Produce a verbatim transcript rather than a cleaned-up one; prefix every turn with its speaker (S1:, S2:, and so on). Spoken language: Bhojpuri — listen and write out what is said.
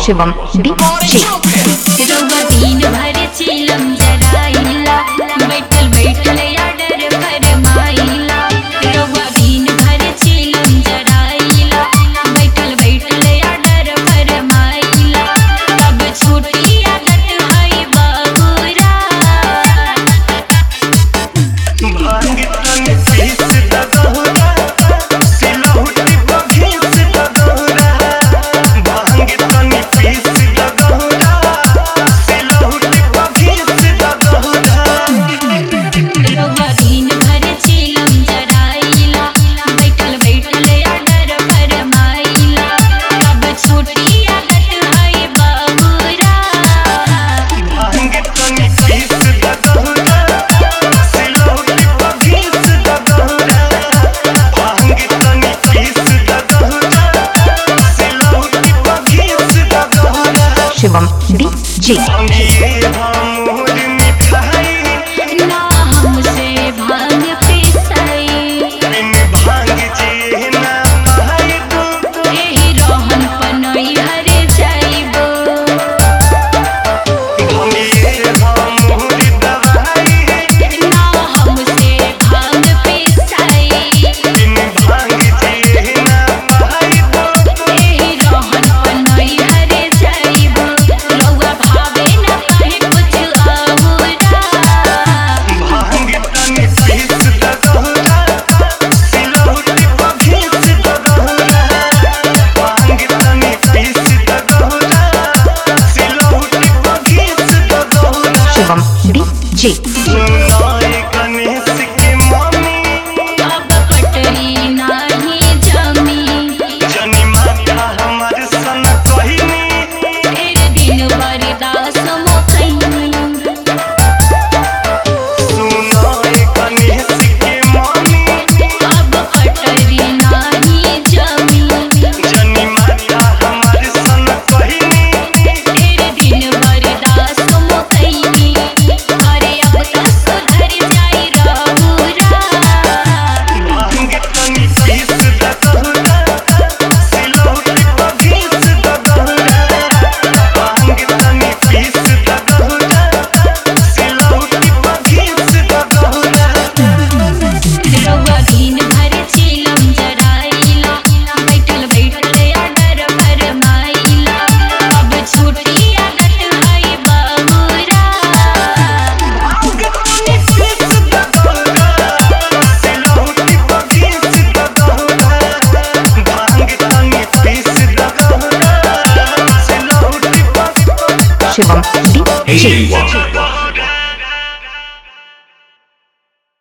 S1: शिवम डीजे
S2: दिन भर चिलम जराइला बैठल बैठल आडर फरमाइला रउआ दिन भर चिलम जराइला बैठल बैठल आडर फरमाइला तब छूटी आदत है बाबूरा
S3: भांग तन पीस दगोरा सिलहुटी बघीस दगोरा भांग तन पीस दगोरा सिलहुटी बघीस दगोरा
S2: रउआ दिन भर चिलम जराइला बैठल बैठल आडर फरमाइला तब छूटी आदत है बाबूरा
S3: भांग तन पीस दगोरा सिलहुटी बघीस दगोरा भांग तन पीस दगोरा सिलहुटी बघीस दगोरा
S1: शिवम डीजे
S3: ये भामोर मिठाई
S2: ना हमसे भांग पिसाई
S3: बिन भांग जे ना पाइबो
S2: एही रोहन पनई हरे जाइबो
S3: हम ये भामोर दवाई
S2: ना हमसे भांग पिसाई
S3: बिन भांग जे ना पाइबो
S2: एही रोहन पनई हरे जाइबो रउआ भावे ना कहे कुछ आउरा
S3: भांग तन पीस दगोरा सिलहुटी बघीस दगोरा भांग तन पीस दगोरा सिलहुटी बघीस दगोरा
S1: शिवम डीजे
S3: सुनाए गणेश के मम्मी
S2: अब पटरी नाही जमी
S3: जनी माता हमार सन कहिनी
S2: तेरे दिन बरदास मोखैनी
S3: सुनाए गणेश के मम्मी
S2: अब पटरी नाही जमी
S3: जनी माता हमार सन कहिनी
S2: तेरे दिन बरदास मोखैनी अरे अब तो सुधर जाई रहुरा
S3: भांग तन पीस दगोरा सिलहुटी बघीस दगोरा भांग तन पीस दगोरा सिलहुटी बघीस दगोरा
S2: रउआ दिन भर चिलम जराइला बैठल बैठल आडर फरमाइला अब छूटी आदत है बाबूरा
S3: भांग तन पीस दगोरा सिलहुटी बघीस दगोरा भांग तन पीस दगोरा सिलहुटी बघीस
S1: Shivam DJ
S4: H D Y